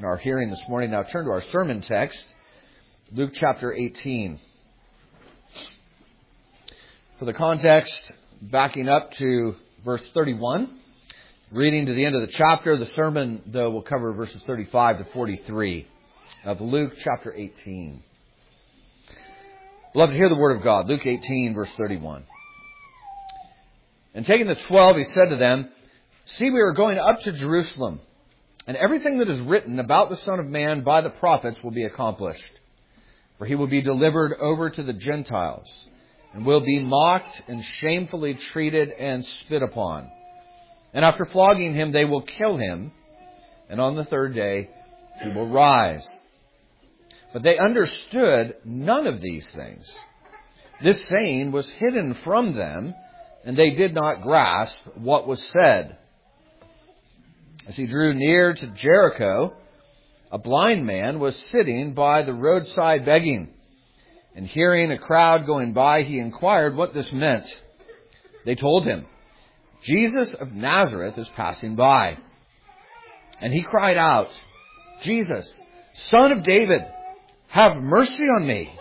in our hearing this morning. Now turn to our sermon text, Luke chapter 18. For the context, backing up to verse 31, reading to the end of the chapter, the sermon, though, will cover verses 35 to 43 of Luke chapter 18. Beloved, hear the word of God. Luke 18, verse 31. And taking the 12, he said to them, "See, we are going up to Jerusalem, and everything that is written about the Son of Man by the prophets will be accomplished. For he will be delivered over to the Gentiles, and will be mocked and shamefully treated and spit upon. And after flogging him, they will kill him, and on the third day he will rise." But they understood none of these things. This saying was hidden from them, and they did not grasp what was said. As he drew near to Jericho, a blind man was sitting by the roadside begging. And hearing a crowd going by, he inquired what this meant. They told him, "Jesus of Nazareth is passing by." And he cried out, "Jesus, Son of David, have mercy on me."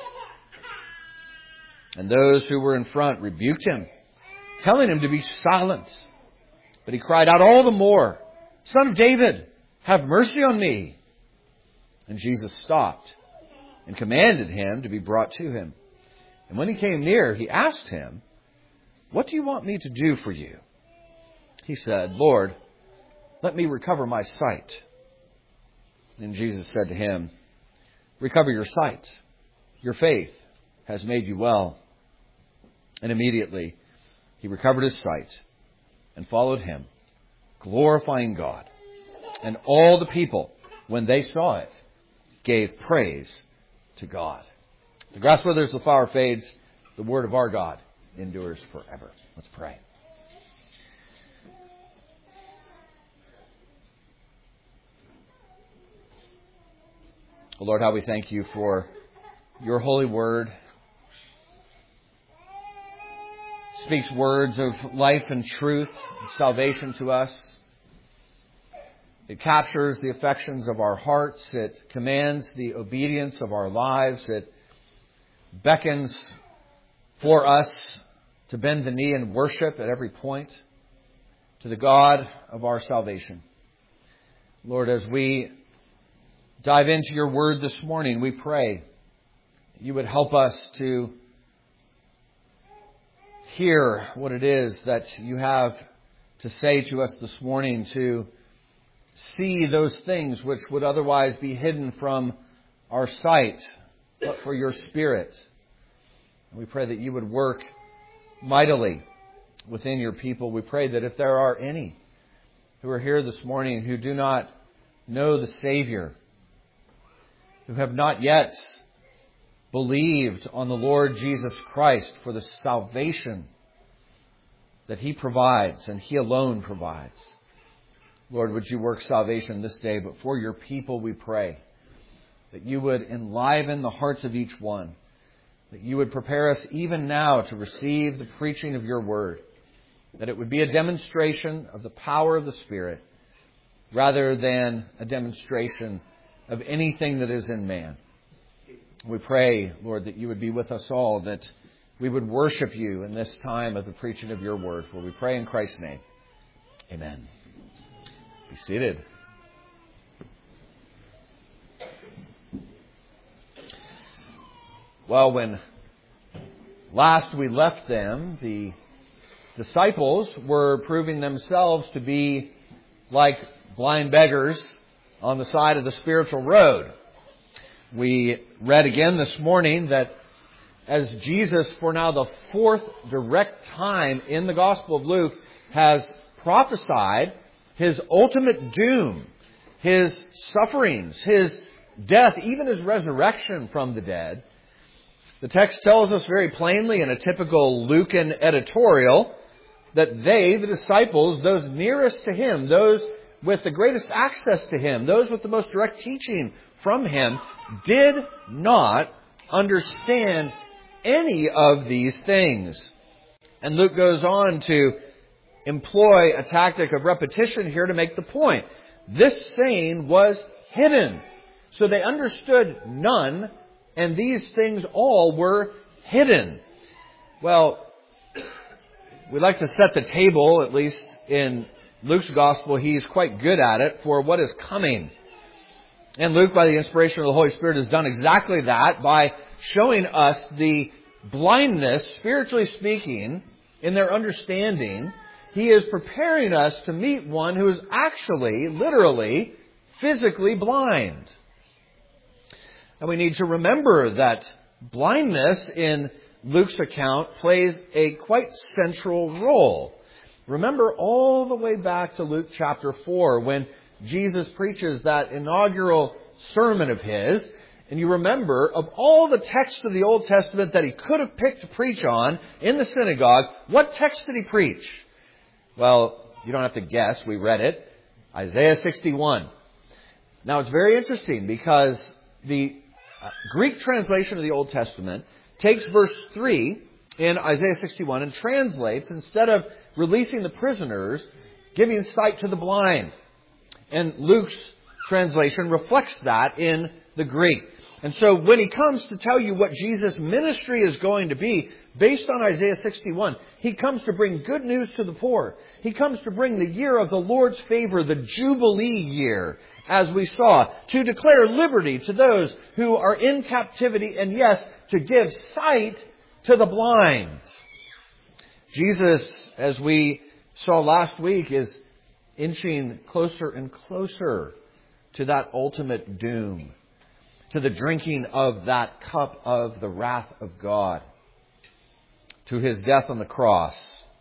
And those who were in front rebuked him, telling him to be silent. But he cried out all the more, "Son of David, have mercy on me." And Jesus stopped and commanded him to be brought to him. And when he came near, he asked him, "What do you want me to do for you?" He said, "Lord, let me recover my sight." Then Jesus said to him, "Recover your sight. Your faith has made you well." And immediately he recovered his sight and followed him, glorifying God. And all the people, when they saw it, gave praise to God. The grass withers, the flower fades. The word of our God endures forever. Let's pray. Oh Lord, how we thank you for your holy word. It speaks words of life and truth, and salvation to us. It captures the affections of our hearts. It commands the obedience of our lives. It beckons for us to bend the knee and worship at every point to the God of our salvation. Lord, as we dive into your word this morning, we pray that you would help us to hear what it is that you have to say to us this morning, to see those things which would otherwise be hidden from our sight, but for your Spirit. And we pray that you would work mightily within your people. We pray that if there are any who are here this morning who do not know the Savior, who have not yet believed on the Lord Jesus Christ for the salvation that He provides and He alone provides. Lord, would you work salvation this day? But for your people, we pray that you would enliven the hearts of each one, that you would prepare us even now to receive the preaching of your word, that it would be a demonstration of the power of the Spirit rather than a demonstration of anything that is in man. We pray, Lord, that you would be with us all, that we would worship you in this time of the preaching of your word. For we pray in Christ's name. Amen. Be seated. Well, when last we left them, the disciples were proving themselves to be like blind beggars on the side of the spiritual road. We read again this morning that as Jesus, for now the fourth direct time in the Gospel of Luke, has prophesied His ultimate doom, His sufferings, His death, even His resurrection from the dead, the text tells us very plainly in a typical Lucan editorial that they, the disciples, those nearest to Him, those with the greatest access to Him, those with the most direct teaching from Him, did not understand any of these things. And Luke goes on to employ a tactic of repetition here to make the point. This saying was hidden. So they understood none, and these things all were hidden. Well, we like to set the table, at least in Luke's gospel. He's quite good at it for what is coming. And Luke, by the inspiration of the Holy Spirit, has done exactly that by showing us the blindness, spiritually speaking, in their understanding. He is preparing us to meet one who is actually, literally, physically blind. And we need to remember that blindness in Luke's account plays a quite central role. Remember all the way back to Luke chapter 4 when Jesus preaches that inaugural sermon of his. And you remember, of all the texts of the Old Testament that he could have picked to preach on in the synagogue, what text did he preach? Well, you don't have to guess. We read it. Isaiah 61. Now, it's very interesting because the Greek translation of the Old Testament takes verse 3 in Isaiah 61 and translates, instead of releasing the prisoners, giving sight to the blind. And Luke's translation reflects that in the Greek. And so when he comes to tell you what Jesus' ministry is going to be, based on Isaiah 61, he comes to bring good news to the poor. He comes to bring the year of the Lord's favor, the Jubilee year, as we saw, to declare liberty to those who are in captivity, and yes, to give sight to the blind. Jesus, as we saw last week, is inching closer and closer to that ultimate doom, to the drinking of that cup of the wrath of God, to his death on the cross.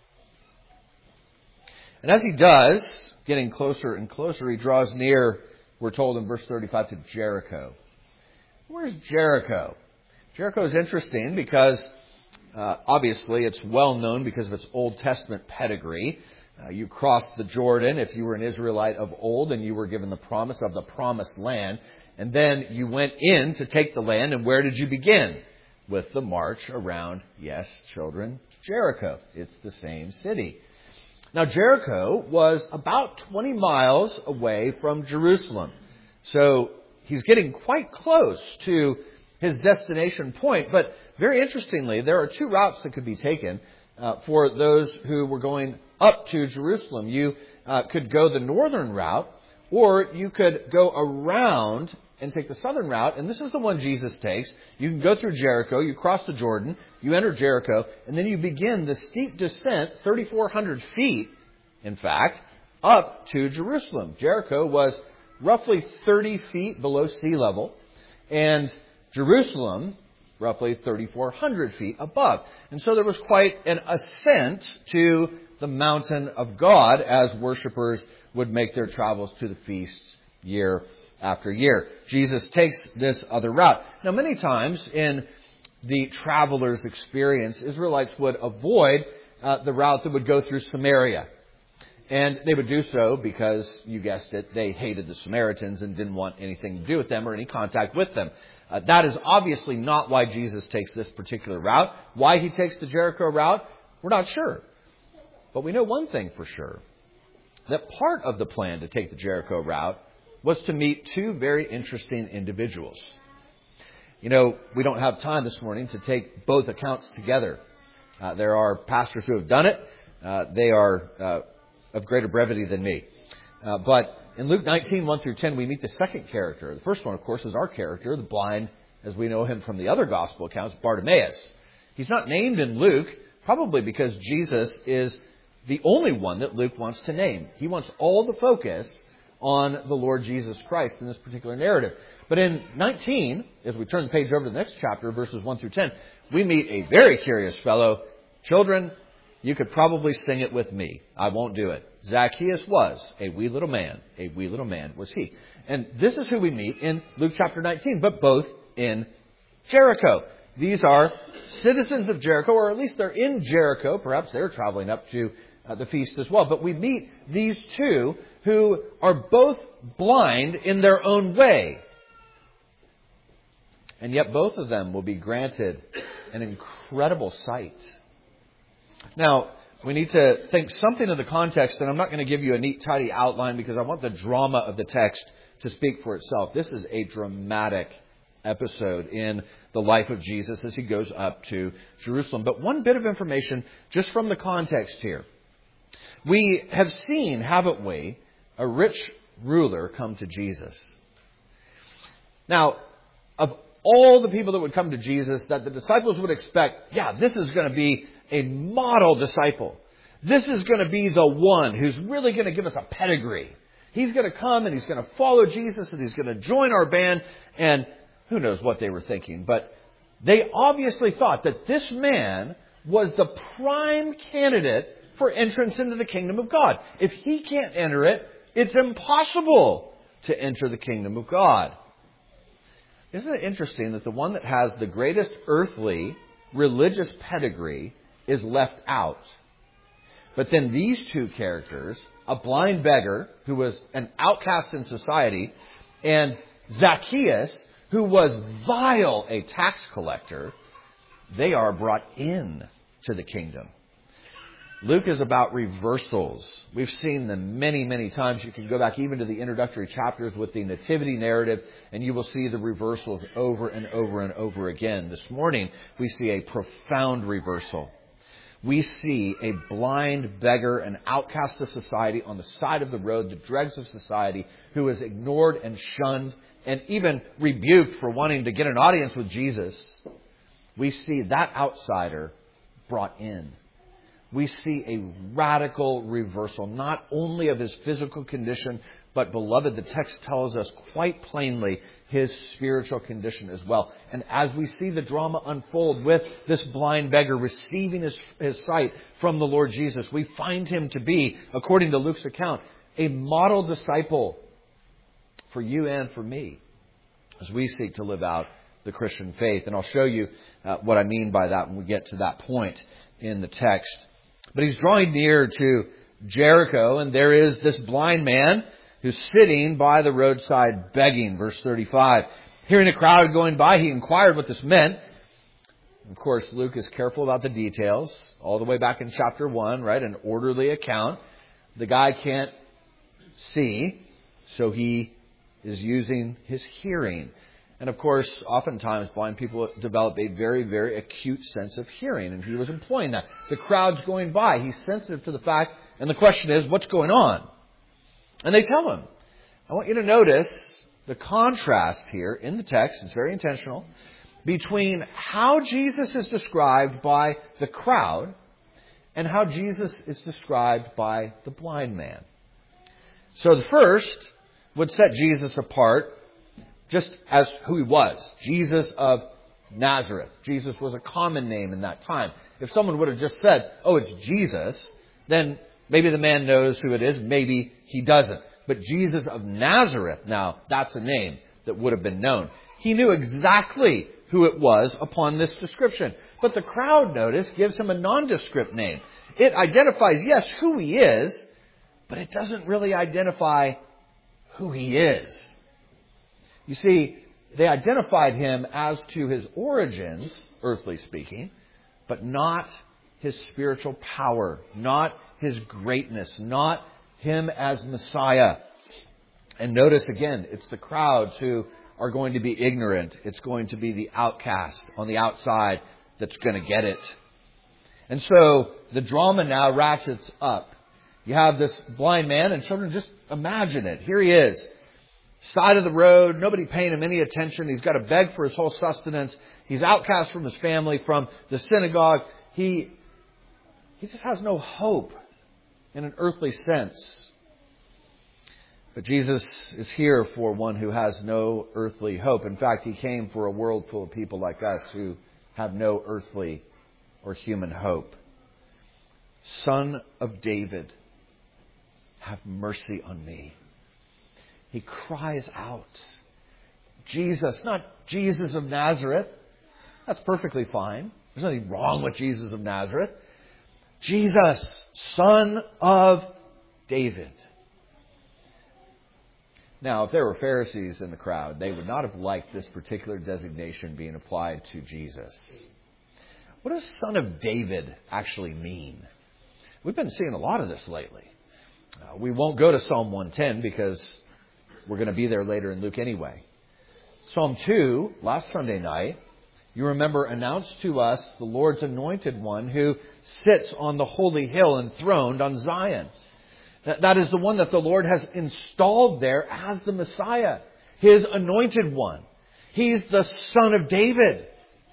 And as he does, getting closer and closer, he draws near, we're told in verse 35, to Jericho. Where's Jericho? Jericho is interesting because obviously it's well known because of its Old Testament pedigree. You crossed the Jordan if you were an Israelite of old and you were given the promise of the promised land. And then you went in to take the land. And where did you begin? With the march around, yes, children, Jericho. It's the same city. Now, Jericho was about 20 miles away from Jerusalem. So he's getting quite close to his destination point. But very interestingly, there are two routes that could be taken for those who were going up to Jerusalem. You could go the northern route, or you could go around and take the southern route. And this is the one Jesus takes. You can go through Jericho, you cross the Jordan, you enter Jericho, and then you begin the steep descent, 3,400 feet, in fact, up to Jerusalem. Jericho was roughly 30 feet below sea level, and Jerusalem roughly 3,400 feet above. And so there was quite an ascent to the mountain of God as worshipers would make their travels to the feasts year after year. Jesus takes this other route. Now, many times in the traveler's experience, Israelites would avoid the route that would go through Samaria. And they would do so because, you guessed it, they hated the Samaritans and didn't want anything to do with them or any contact with them. That is obviously not why Jesus takes this particular route. Why he takes the Jericho route, we're not sure. But we know one thing for sure, that part of the plan to take the Jericho route was to meet two very interesting individuals. You know, we don't have time this morning to take both accounts together. There are pastors who have done it. They are of greater brevity than me. But in Luke 19, 1 through 10, we meet the second character. The first one, of course, is our character, the blind, as we know him from the other gospel accounts, Bartimaeus. He's not named in Luke, probably because Jesus is the only one that Luke wants to name. He wants all the focus on the Lord Jesus Christ in this particular narrative. But in 19, as we turn the page over to the next chapter, verses 1 through 10, we meet a very curious fellow. Children, you could probably sing it with me. I won't do it. Zacchaeus was a wee little man. A wee little man was he. And this is who we meet in Luke chapter 19, but both in Jericho. These are citizens of Jericho, or at least they're in Jericho. Perhaps they're traveling up to the feast as well. But we meet these two who are both blind in their own way. And yet both of them will be granted an incredible sight. Now, we need to think something of the context, and I'm not going to give you a neat, tidy outline because I want the drama of the text to speak for itself. This is a dramatic episode in the life of Jesus as he goes up to Jerusalem. But one bit of information just from the context here. We have seen, haven't we, a rich ruler come to Jesus. Now, of all the people that would come to Jesus that the disciples would expect, this is going to be a model disciple. This is going to be the one who's really going to give us a pedigree. He's going to come and he's going to follow Jesus and he's going to join our band. And who knows what they were thinking. But they obviously thought that this man was the prime candidate for entrance into the kingdom of God. If he can't enter it, it's impossible to enter the kingdom of God. Isn't it interesting that the one that has the greatest earthly religious pedigree is left out? But then these two characters, a blind beggar who was an outcast in society, and Zacchaeus, who was vile, a tax collector, they are brought in to the kingdom. Luke is about reversals. We've seen them many, many times. You can go back even to the introductory chapters with the nativity narrative, and you will see the reversals over and over and over again. This morning, we see a profound reversal. We see a blind beggar, an outcast of society on the side of the road, the dregs of society, who is ignored and shunned and even rebuked for wanting to get an audience with Jesus. We see that outsider brought in. We see a radical reversal, not only of his physical condition, but, beloved, the text tells us quite plainly his spiritual condition as well. And as we see the drama unfold with this blind beggar receiving his sight from the Lord Jesus, we find him to be, according to Luke's account, a model disciple for you and for me as we seek to live out the Christian faith. And I'll show you what I mean by that when we get to that point in the text. But he's drawing near to Jericho, and there is this blind man who's sitting by the roadside begging. Verse 35. Hearing a crowd going by, he inquired what this meant. Of course, Luke is careful about the details. All the way back in chapter 1, right? An orderly account. The guy can't see, so he is using his hearing. And of course, oftentimes blind people develop a very, very acute sense of hearing. And he was employing that. The crowd's going by. He's sensitive to the fact. And the question is, what's going on? And they tell him. I want you to notice the contrast here in the text. It's very intentional. Between how Jesus is described by the crowd and how Jesus is described by the blind man. So the first would set Jesus apart just as who he was, Jesus of Nazareth. Jesus was a common name in that time. If someone would have just said, oh, it's Jesus, then maybe the man knows who it is, maybe he doesn't. But Jesus of Nazareth, now, that's a name that would have been known. He knew exactly who it was upon this description. But the crowd, notice, gives him a nondescript name. It identifies, yes, who he is, but it doesn't really identify who he is. You see, they identified him as to his origins, earthly speaking, but not his spiritual power, not his greatness, not him as Messiah. And notice again, it's the crowds who are going to be ignorant. It's going to be the outcast on the outside that's going to get it. And so the drama now ratchets up. You have this blind man, and children, just imagine it. Here he is. Side of the road, nobody paying him any attention. He's got to beg for his whole sustenance. He's outcast from his family, from the synagogue. He just has no hope in an earthly sense. But Jesus is here for one who has no earthly hope. In fact, he came for a world full of people like us who have no earthly or human hope. Son of David, have mercy on me. He cries out. Jesus, not Jesus of Nazareth. That's perfectly fine. There's nothing wrong with Jesus of Nazareth. Jesus, Son of David. Now, if there were Pharisees in the crowd, they would not have liked this particular designation being applied to Jesus. What does Son of David actually mean? We've been seeing a lot of this lately. We won't go to Psalm 110 because We're going to be there later in Luke anyway. Psalm 2, last Sunday night, you remember, announced to us the Lord's anointed one who sits on the holy hill enthroned on Zion. That is the one that the Lord has installed there as the Messiah, His anointed one. He's the Son of David.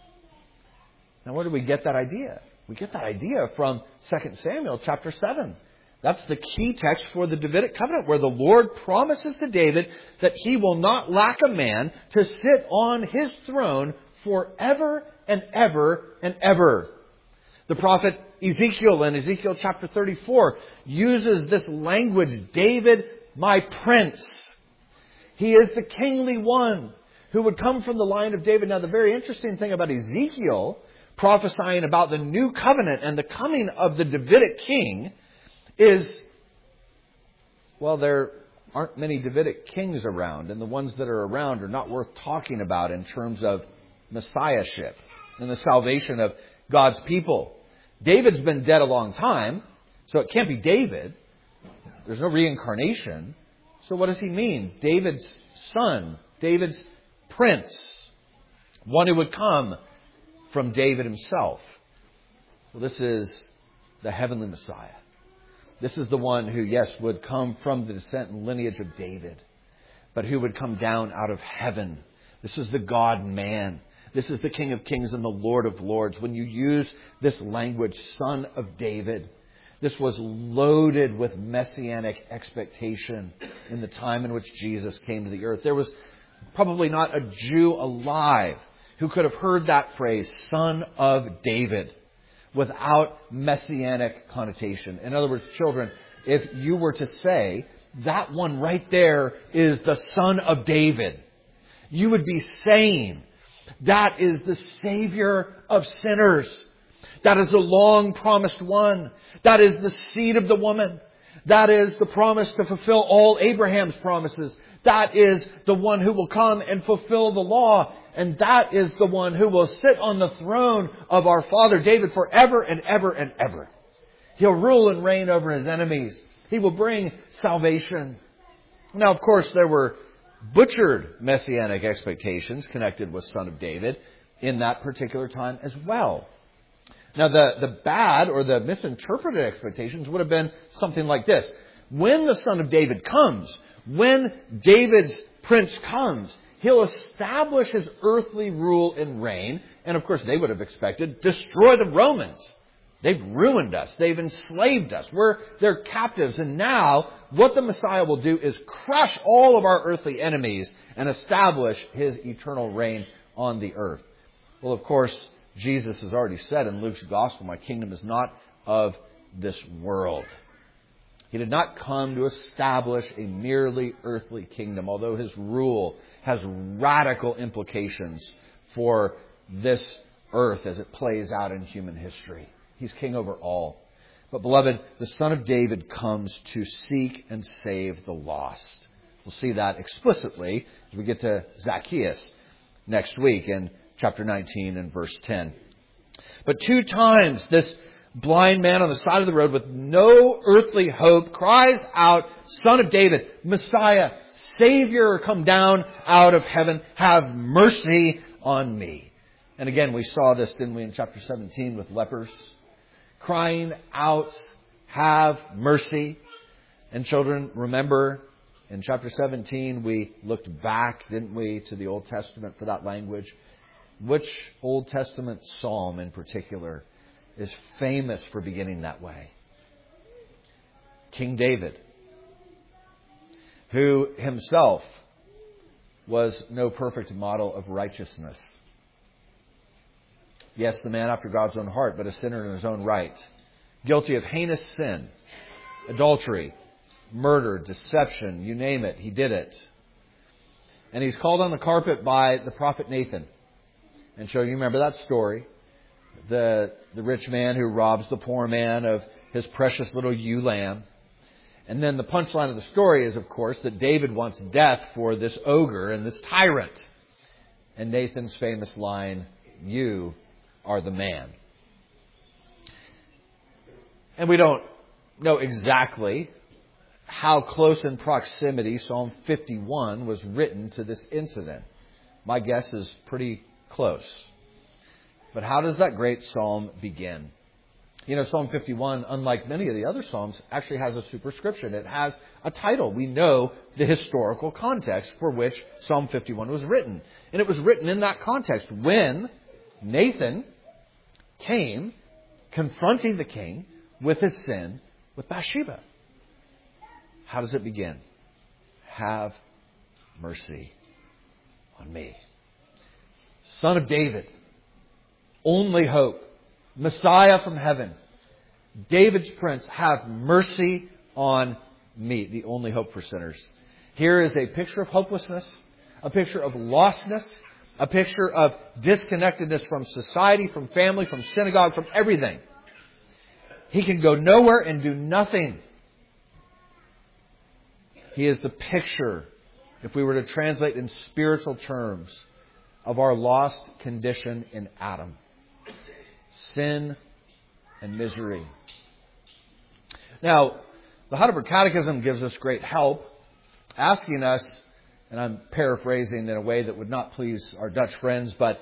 Now, where do we get that idea? We get that idea from 2 Samuel chapter 7. That's the key text for the Davidic covenant, where the Lord promises to David that He will not lack a man to sit on His throne forever and ever and ever. The prophet Ezekiel in Ezekiel chapter 34 uses this language, David, my prince. He is the kingly one who would come from the line of David. Now, the very interesting thing about Ezekiel prophesying about the new covenant and the coming of the Davidic king is, well, there aren't many Davidic kings around, and the ones that are around are not worth talking about in terms of messiahship and the salvation of God's people. David's been dead a long time, so it can't be David. There's no reincarnation. So what does he mean? David's son, David's prince, one who would come from David himself. Well, this is the heavenly Messiah. This is the one who, yes, would come from the descent and lineage of David, but who would come down out of heaven. This is the God-man. This is the King of Kings and the Lord of Lords. When you use this language, Son of David, this was loaded with messianic expectation in the time in which Jesus came to the earth. There was probably not a Jew alive who could have heard that phrase, Son of David, without messianic connotation. In other words, children, if you were to say, that one right there is the Son of David, you would be saying, that is the Savior of sinners. That is the long promised one. That is the seed of the woman. That is the promise to fulfill all Abraham's promises. That is the one who will come and fulfill the law. And that is the one who will sit on the throne of our father David forever and ever and ever. He'll rule and reign over His enemies. He will bring salvation. Now, of course, there were butchered messianic expectations connected with Son of David in that particular time as well. Now, the bad or the misinterpreted expectations would have been something like this. When the Son of David comes, when David's prince comes, He'll establish His earthly rule and reign. And of course, they would have expected, destroy the Romans. They've ruined us. They've enslaved us. We're their captives. And now, what the Messiah will do is crush all of our earthly enemies and establish His eternal reign on the earth. Well, of course, Jesus has already said in Luke's Gospel, my kingdom is not of this world. He did not come to establish a merely earthly kingdom, although His rule has radical implications for this earth as it plays out in human history. He's king over all. But beloved, the Son of David comes to seek and save the lost. We'll see that explicitly as we get to Zacchaeus next week in chapter 19 and verse 10. But 2 times this blind man on the side of the road with no earthly hope cries out, Son of David, Messiah, Savior, come down out of heaven, have mercy on me. And again, we saw this, didn't we, in chapter 17 with lepers? Crying out, have mercy. And children, remember, in chapter 17, we looked back, didn't we, to the Old Testament for that language. Which Old Testament psalm in particular is famous for beginning that way? King David, who himself was no perfect model of righteousness. Yes, the man after God's own heart, but a sinner in his own right. Guilty of heinous sin, adultery, murder, deception, you name it, he did it. And he's called on the carpet by the prophet Nathan. And so you remember that story. The rich man who robs the poor man of his precious little ewe lamb. And then the punchline of the story is, of course, that David wants death for this ogre and this tyrant. And Nathan's famous line, you are the man. And we don't know exactly how close in proximity Psalm 51 was written to this incident. My guess is pretty close. But how does that great psalm begin? You know, Psalm 51, unlike many of the other psalms, actually has a superscription. It has a title. We know the historical context for which Psalm 51 was written. And it was written in that context when Nathan came confronting the king with his sin with Bathsheba. How does it begin? Have mercy on me. Son of David, only hope, Messiah from heaven, David's prince, have mercy on me, the only hope for sinners. Here is a picture of hopelessness, a picture of lostness, a picture of disconnectedness from society, from family, from synagogue, from everything. He can go nowhere and do nothing. He is the picture, if we were to translate in spiritual terms, of our lost condition in Adam. Sin and misery. Now, the Heidelberg Catechism gives us great help, asking us, and I'm paraphrasing in a way that would not please our Dutch friends, but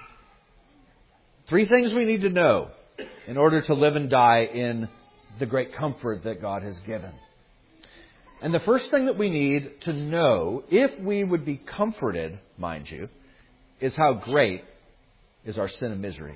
3 things we need to know in order to live and die in the great comfort that God has given. And the first thing that we need to know, if we would be comforted, mind you, is how great is our sin and misery.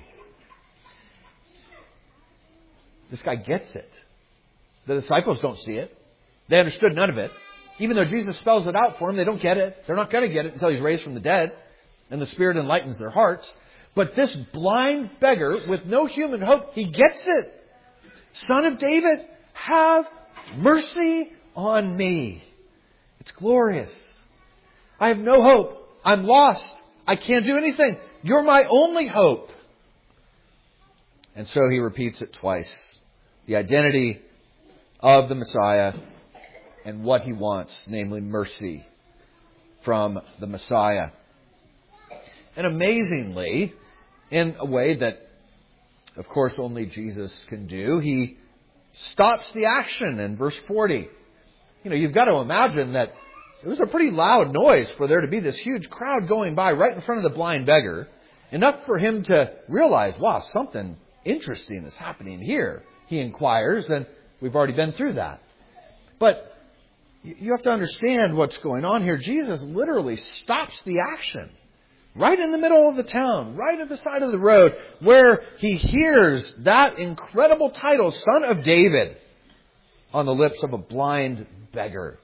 This guy gets it. The disciples don't see it. They understood none of it. Even though Jesus spells it out for them, they don't get it. They're not going to get it until He's raised from the dead and the Spirit enlightens their hearts. But this blind beggar with no human hope, he gets it. Son of David, have mercy on me. It's glorious. I have no hope. I'm lost. I can't do anything. You're my only hope. And so he repeats it twice. The identity of the Messiah and what he wants, namely mercy from the Messiah. And amazingly, in a way that, of course, only Jesus can do, he stops the action in verse 40. You know, you've got to imagine that it was a pretty loud noise for there to be this huge crowd going by right in front of the blind beggar. Enough for him to realize, wow, something interesting is happening here. He inquires, and we've already been through that. But you have to understand what's going on here. Jesus literally stops the action right in the middle of the town, right at the side of the road, where he hears that incredible title, Son of David, on the lips of a blind beggar.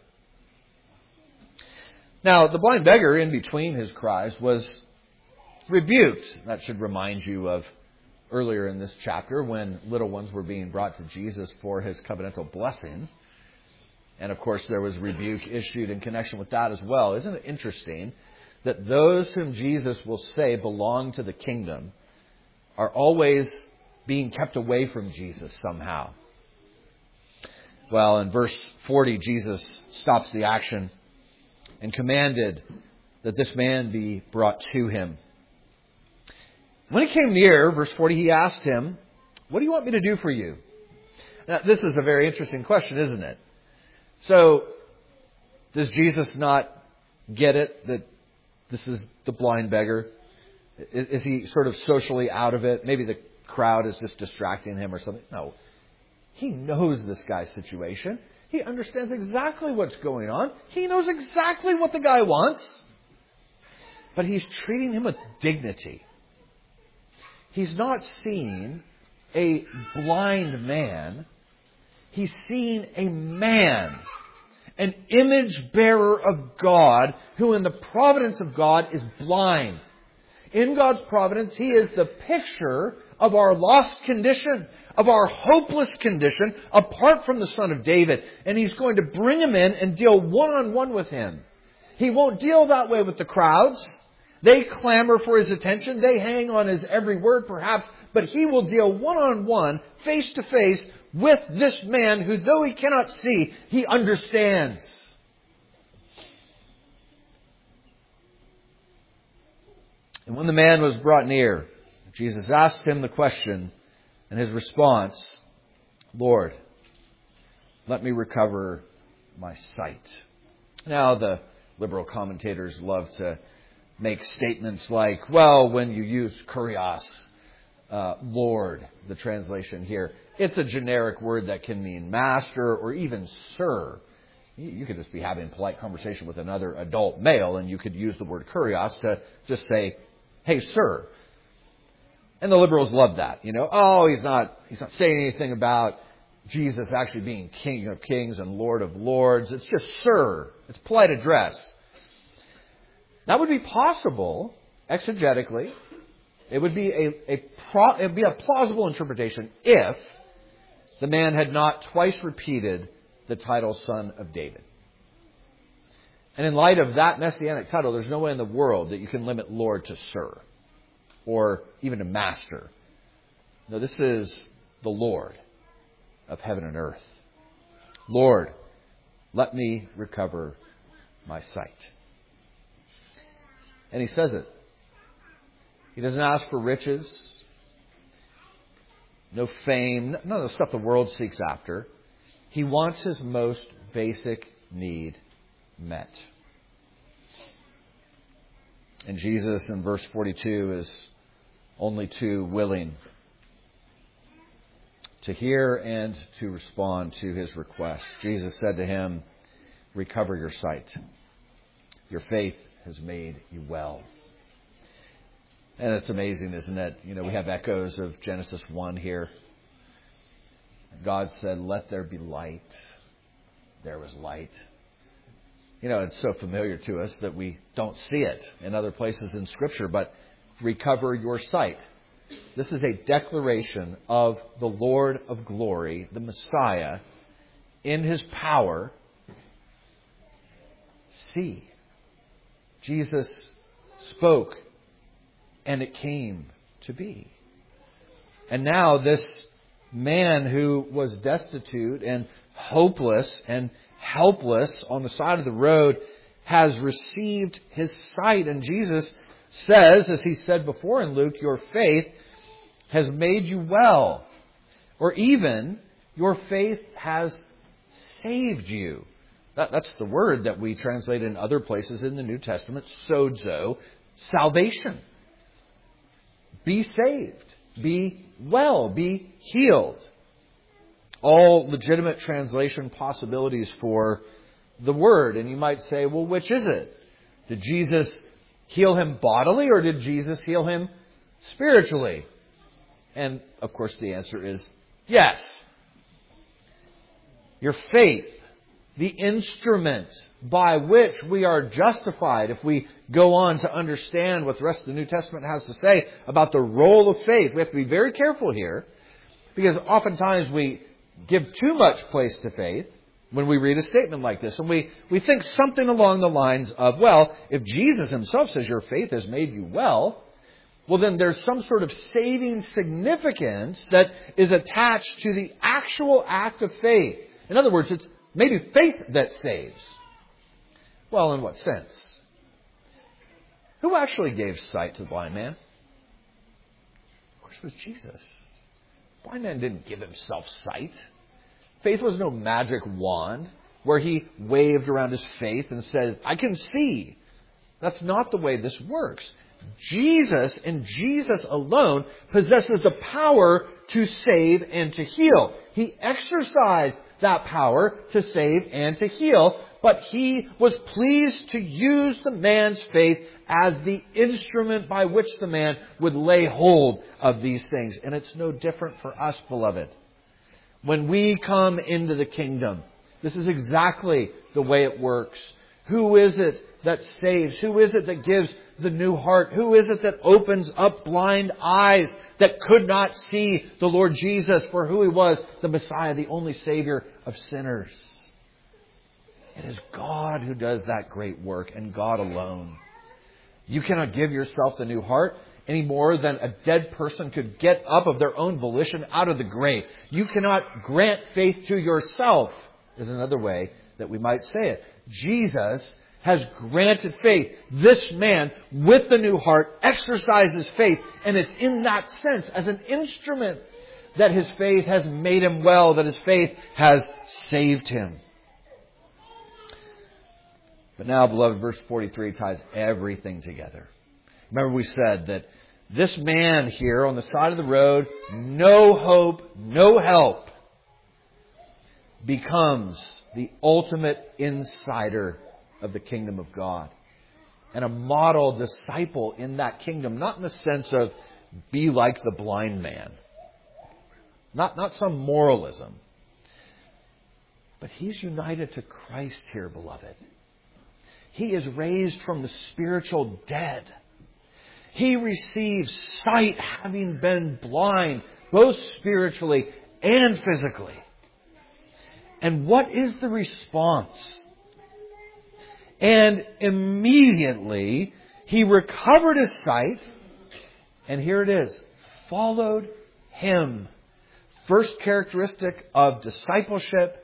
Now, the blind beggar, in between his cries, was rebuked. That should remind you of earlier in this chapter when little ones were being brought to Jesus for his covenantal blessing. And of course, there was rebuke issued in connection with that as well. Isn't it interesting that those whom Jesus will say belong to the kingdom are always being kept away from Jesus somehow? Well, in verse 40, Jesus stops the action and commanded that this man be brought to him. When he came near, verse 40, he asked him, "What do you want me to do for you?" Now, this is a very interesting question, isn't it? So, does Jesus not get it that this is the blind beggar? Is he sort of socially out of it? Maybe the crowd is just distracting him or something. No. He knows this guy's situation. He understands exactly what's going on. He knows exactly what the guy wants. But he's treating him with dignity. He's not seeing a blind man. He's seeing a man, an image bearer of God, who in the providence of God is blind. In God's providence, He is the picture of our lost condition, of our hopeless condition, apart from the Son of David. And He's going to bring him in and deal one-on-one with him. He won't deal that way with the crowds. They clamor for His attention. They hang on His every word, perhaps. But He will deal one-on-one, face-to-face, with this man who, though he cannot see, he understands. And when the man was brought near, Jesus asked him the question, and his response, "Lord, let me recover my sight. Now, the liberal commentators love to make statements like, well, when you use kurios, Lord, the translation here, it's a generic word that can mean master or even sir. You could just be having a polite conversation with another adult male, and you could use the word kurios to just say, hey, sir. And the liberals love that. Oh, he's not saying anything about Jesus actually being King of Kings and Lord of Lords. It's just sir. It's polite address. That would be possible exegetically. It would be a plausible interpretation if the man had not twice repeated the title Son of David. And in light of that messianic title, there's no way in the world that you can limit Lord to sir or even to master. No, this is the Lord of heaven and earth. Lord, let me recover my sight. And he says it. He doesn't ask for riches, no fame, none of the stuff the world seeks after. He wants his most basic need met. And Jesus in verse 42 is only too willing to hear and to respond to his request. Jesus said to him, recover your sight. Your faith has made you well. And it's amazing, isn't it? We have echoes of Genesis 1 here. God said, let there be light. There was light. It's so familiar to us that we don't see it in other places in Scripture, but recover your sight. This is a declaration of the Lord of glory, the Messiah, in his power. See. Jesus spoke, and it came to be. And now this man who was destitute and hopeless and helpless on the side of the road has received his sight. And Jesus says, as he said before in Luke, your faith has made you well. Or even, your faith has saved you. That's the word that we translate in other places in the New Testament, sozo, salvation. Be saved. Be well. Be healed. All legitimate translation possibilities for the word. And you might say, well, which is it? Did Jesus heal him bodily or did Jesus heal him spiritually? And, of course, the answer is yes. Your faith, the instrument by which we are justified, if we go on to understand what the rest of the New Testament has to say about the role of faith, we have to be very careful here, because oftentimes we give too much place to faith when we read a statement like this. And we think something along the lines of, well, if Jesus himself says your faith has made you well, well, then there's some sort of saving significance that is attached to the actual act of faith. In other words, it's maybe faith that saves. Well, in what sense? Who actually gave sight to the blind man? Of course, it was Jesus. The blind man didn't give himself sight. Faith was no magic wand where he waved around his faith and said, I can see. That's not the way this works. Jesus and Jesus alone possesses the power to save and to heal. He exercised that power to save and to heal, but he was pleased to use the man's faith as the instrument by which the man would lay hold of these things. And it's no different for us, beloved. When we come into the kingdom, this is exactly the way it works. Who is it that saves? Who is it that gives the new heart? Who is it that opens up blind eyes that could not see the Lord Jesus for who he was, the Messiah, the only Savior of sinners? It is God who does that great work, and God alone. You cannot give yourself the new heart any more than a dead person could get up of their own volition out of the grave. You cannot grant faith to yourself, is another way that we might say it. Jesus has granted faith. This man, with the new heart, exercises faith. And it's in that sense, as an instrument, that his faith has made him well, that his faith has saved him. But now, beloved, verse 43 ties everything together. Remember we said that this man here on the side of the road, no hope, no help, becomes the ultimate insider of the kingdom of God. And a model disciple in that kingdom, not in the sense of be like the blind man. Not some moralism. But he's united to Christ here, beloved. He is raised from the spiritual dead. He receives sight having been blind, both spiritually and physically. And what is the response? And immediately he recovered his sight, and here it is, followed him. First characteristic of discipleship,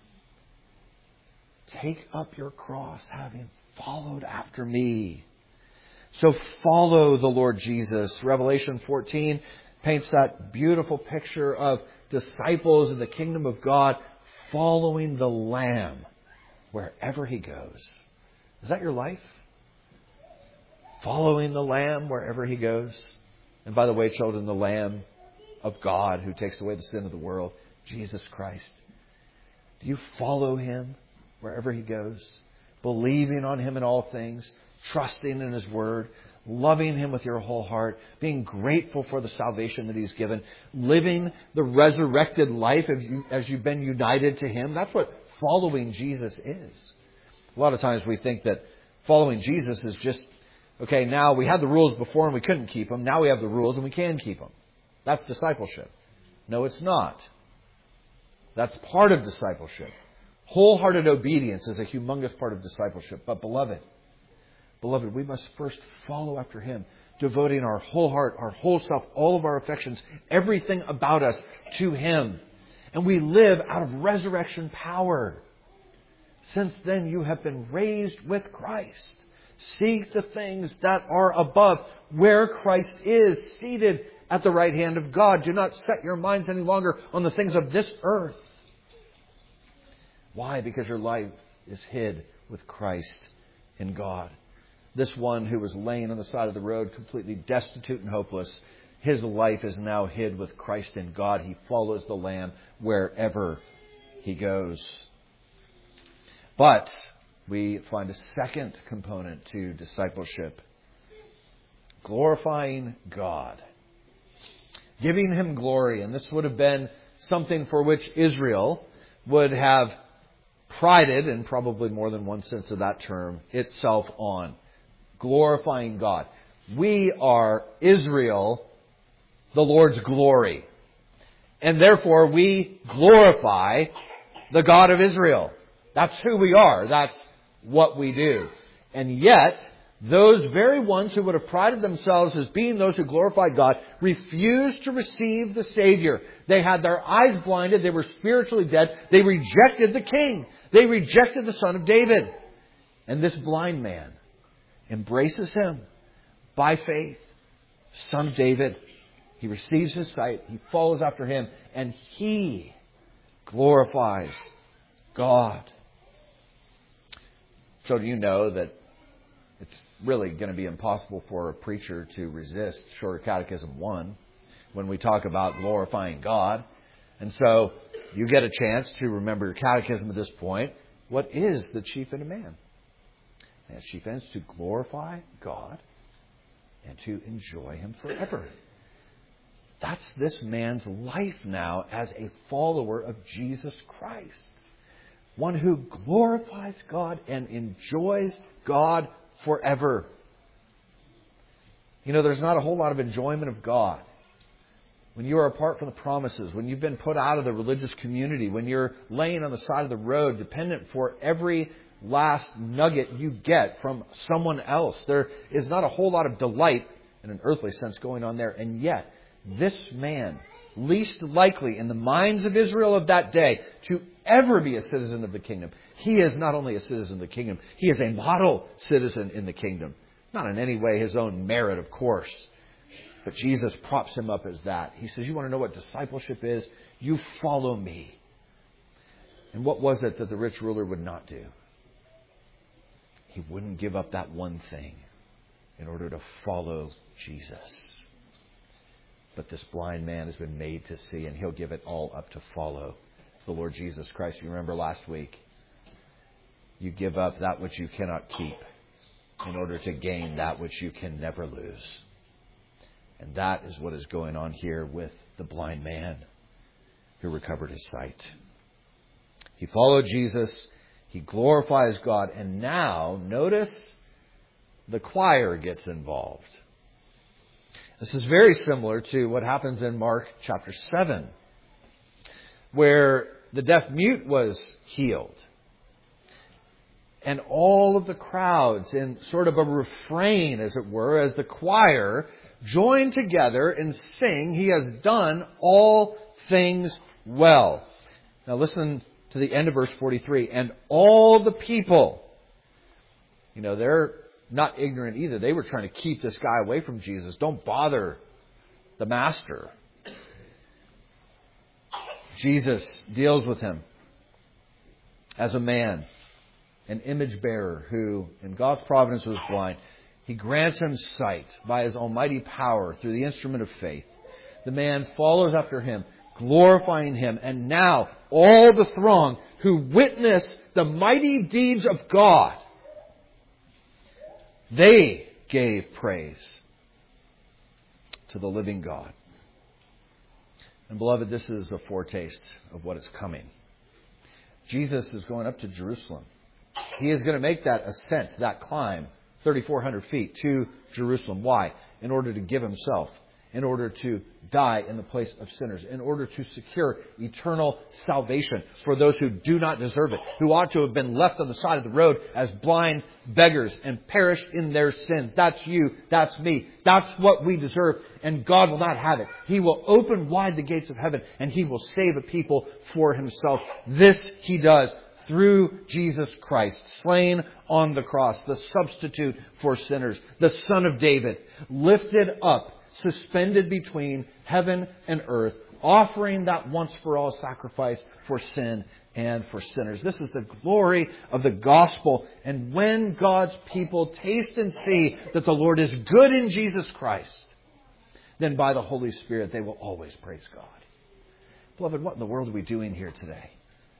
take up your cross, having followed after me. So follow the Lord Jesus. Revelation 14 paints that beautiful picture of disciples in the kingdom of God following the Lamb wherever He goes. Is that your life? Following the Lamb wherever He goes? And by the way, children, the Lamb of God who takes away the sin of the world, Jesus Christ. Do you follow Him wherever He goes? Believing on Him in all things, trusting in His Word, loving Him with your whole heart, being grateful for the salvation that He's given, living the resurrected life as you've been united to Him. That's what following Jesus is. A lot of times we think that following Jesus is just, okay, now we had the rules before and we couldn't keep them. Now we have the rules and we can keep them. That's discipleship. No, it's not. That's part of discipleship. Wholehearted obedience is a humongous part of discipleship. But beloved, we must first follow after Him, devoting our whole heart, our whole self, all of our affections, everything about us to Him. And we live out of resurrection power. Since then you have been raised with Christ. Seek the things that are above, where Christ is, seated at the right hand of God. Do not set your minds any longer on the things of this earth. Why? Because your life is hid with Christ in God. This one who was laying on the side of the road, completely destitute and hopeless, his life is now hid with Christ in God. He follows the Lamb wherever He goes. But we find a second component to discipleship. Glorifying God. Giving Him glory. And this would have been something for which Israel would have prided, in probably more than one sense of that term, itself on. Glorifying God. We are Israel, the Lord's glory. And therefore we glorify the God of Israel. That's who we are. That's what we do. And yet, those very ones who would have prided themselves as being those who glorified God refused to receive the Savior. They had their eyes blinded. They were spiritually dead. They rejected the King. They rejected the Son of David. And this blind man embraces Him by faith. Son of David. He receives His sight. He follows after Him. And he glorifies God. So do you know that it's really going to be impossible for a preacher to resist Shorter Catechism 1 when we talk about glorifying God. And so you get a chance to remember your catechism at this point. What is the chief end of man? And the chief end is to glorify God and to enjoy Him forever. That's this man's life now as a follower of Jesus Christ. One who glorifies God and enjoys God forever. You know, there's not a whole lot of enjoyment of God when you are apart from the promises, when you've been put out of the religious community, when you're laying on the side of the road dependent for every last nugget you get from someone else. There is not a whole lot of delight in an earthly sense going on there. And yet, this man, least likely in the minds of Israel of that day to ever be a citizen of the kingdom. He is not only a citizen of the kingdom, he is a model citizen in the kingdom. Not in any way his own merit, of course. But Jesus props him up as that. He says, you want to know what discipleship is? You follow me. And what was it that the rich ruler would not do? he wouldn't give up that one thing in order to follow Jesus. But this blind man has been made to see, and he'll give it all up to follow the Lord Jesus Christ. You remember last week, you give up that which you cannot keep in order to gain that which you can never lose. And that is what is going on here with the blind man who recovered his sight. He followed Jesus. He glorifies God. And now, notice, the choir gets involved. This is very similar to what happens in Mark chapter 7, where the deaf-mute was healed. And all of the crowds, in sort of a refrain, as it were, as the choir join together and sing, "He has done all things well." Now listen to the end of verse 43. And all the people, they're not ignorant either. They were trying to keep this guy away from Jesus. Don't bother the master. Jesus deals with him as a man, an image bearer who, in God's providence, was blind. He grants him sight by his almighty power through the instrument of faith. The man follows after him, glorifying him. And now all the throng who witness the mighty deeds of God, they gave praise to the living God. And beloved, this is a foretaste of what is coming. Jesus is going up to Jerusalem. He is going to make that ascent, that climb, 3,400 feet to Jerusalem. Why? In order to give himself, in order to die in the place of sinners, in order to secure eternal salvation for those who do not deserve it, who ought to have been left on the side of the road as blind beggars and perish in their sins. That's you. That's me. That's what we deserve. And God will not have it. He will open wide the gates of heaven and He will save a people for Himself. This He does through Jesus Christ, slain on the cross, the substitute for sinners, the Son of David, lifted up, suspended between heaven and earth, offering that once-for-all sacrifice for sin and for sinners. This is the glory of the gospel. And when God's people taste and see that the Lord is good in Jesus Christ, then by the Holy Spirit they will always praise God. Beloved, what in the world are we doing here today?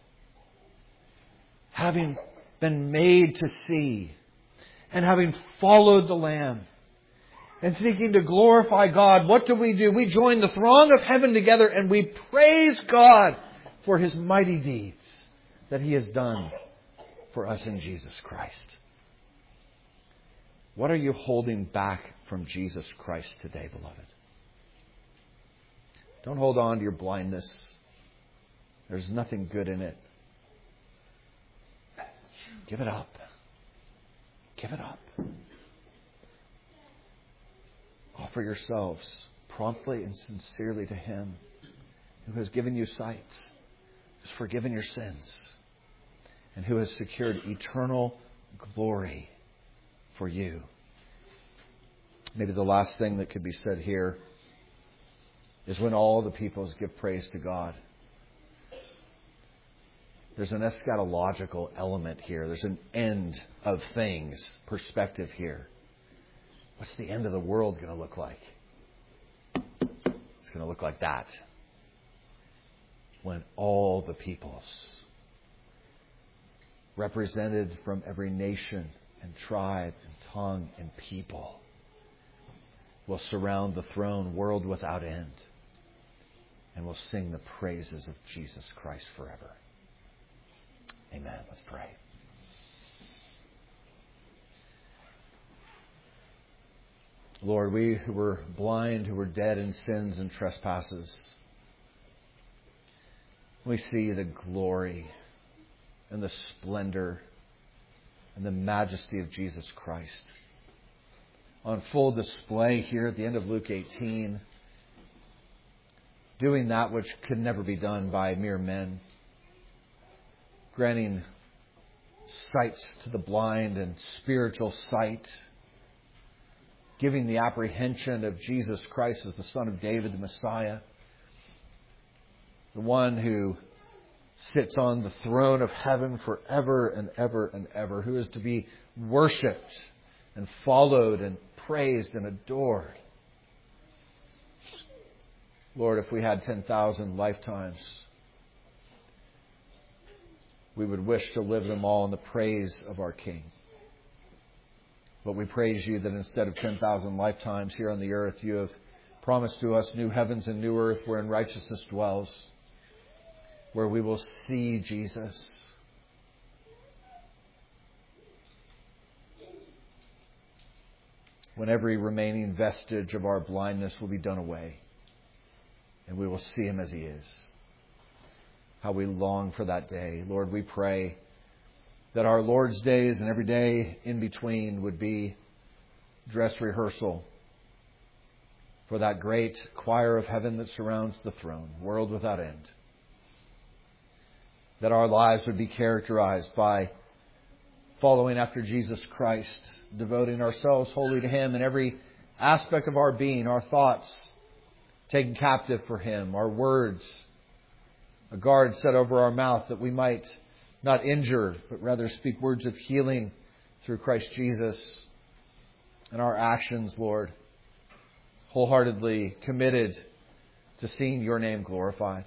Having been made to see and having followed the Lamb and seeking to glorify God, what do? We join the throng of heaven together and we praise God for His mighty deeds that He has done for us in Jesus Christ. What are you holding back from Jesus Christ today, beloved? Don't hold on to your blindness. There's nothing good in it. Give it up. Give it up. Offer yourselves promptly and sincerely to Him who has given you sight, who has forgiven your sins, and who has secured eternal glory for you. Maybe the last thing that could be said here is when all the peoples give praise to God. There's an eschatological element here. There's an end of things perspective here. What's the end of the world going to look like? It's going to look like that. When all the peoples, represented from every nation and tribe and tongue and people, will surround the throne, world without end, and will sing the praises of Jesus Christ forever. Amen. Let's pray. Lord, we who were blind, who were dead in sins and trespasses, we see the glory and the splendor and the majesty of Jesus Christ on full display here at the end of Luke 18, doing that which could never be done by mere men, granting sight to the blind and spiritual sight, giving the apprehension of Jesus Christ as the Son of David, the Messiah, the one who sits on the throne of heaven forever and ever and ever, who is to be worshipped and followed and praised and adored. Lord, if we had 10,000 lifetimes, we would wish to live them all in the praise of our King. But we praise you that instead of 10,000 lifetimes here on the earth, you have promised to us new heavens and new earth wherein righteousness dwells, where we will see Jesus. When every remaining vestige of our blindness will be done away, and we will see Him as He is. How we long for that day. Lord, we pray that our Lord's days and every day in between would be dress rehearsal for that great choir of heaven that surrounds the throne, world without end. That our lives would be characterized by following after Jesus Christ, devoting ourselves wholly to Him in every aspect of our being, our thoughts taken captive for Him, our words, a guard set over our mouth that we might not injure, but rather speak words of healing through Christ Jesus, and our actions, Lord, wholeheartedly committed to seeing your name glorified.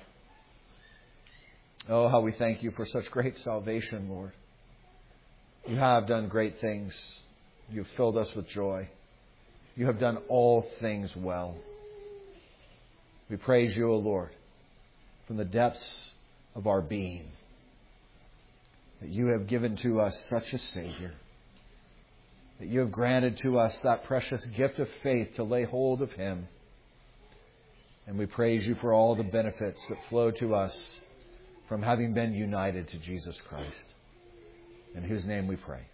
Oh, how we thank you for such great salvation, Lord. You have done great things. You've filled us with joy. You have done all things well. We praise you, O Lord, from the depths of our being, that you have given to us such a Savior, that you have granted to us that precious gift of faith to lay hold of Him. And we praise you for all the benefits that flow to us from having been united to Jesus Christ, in whose name we pray.